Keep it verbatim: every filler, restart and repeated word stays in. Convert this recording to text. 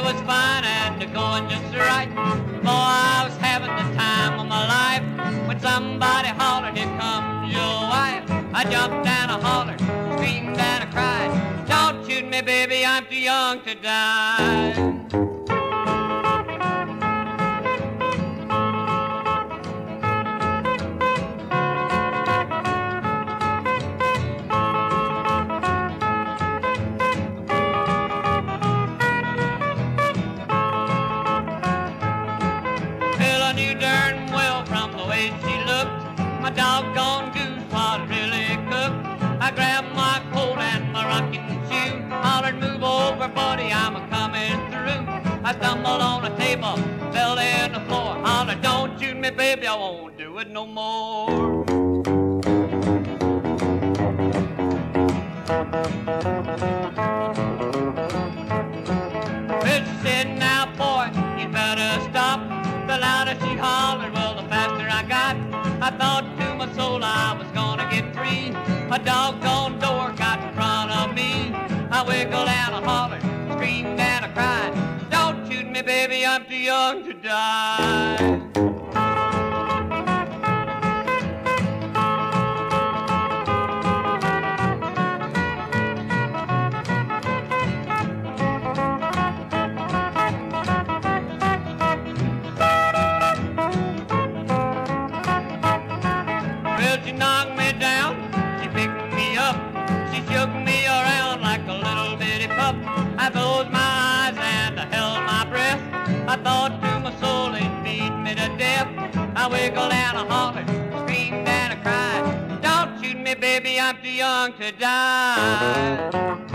was fine and the going just right. Boy, I was having the time of my life when somebody hollered, "Here comes your wife." I jumped and I hollered, screamed and I cried, "Don't shoot me, baby, I'm too young to die." Knew darn well from the way she looked, my doggone goose was really cooked. I grabbed my coat and my rocking shoe, hollered, "Move over, buddy, I'm a-coming through." I stumbled on a table, fell in the floor, hollered, "Don't shoot me, baby, I won't do it no more." Well, she said, "Now, boy, you better stop." The louder she hollered, well, the faster I got. I thought to my soul I was gonna get free. A doggone door got in front of me. I wiggled and I hollered, screamed and I cried, "Don't shoot me, baby, I'm too young to die." She knocked me down, she picked me up, she shook me around like a little bitty pup. I closed my eyes and I held my breath. I thought to my soul it beat me to death. I wiggled and I hollered, screamed and I cried, "Don't shoot me, baby, I'm too young to die."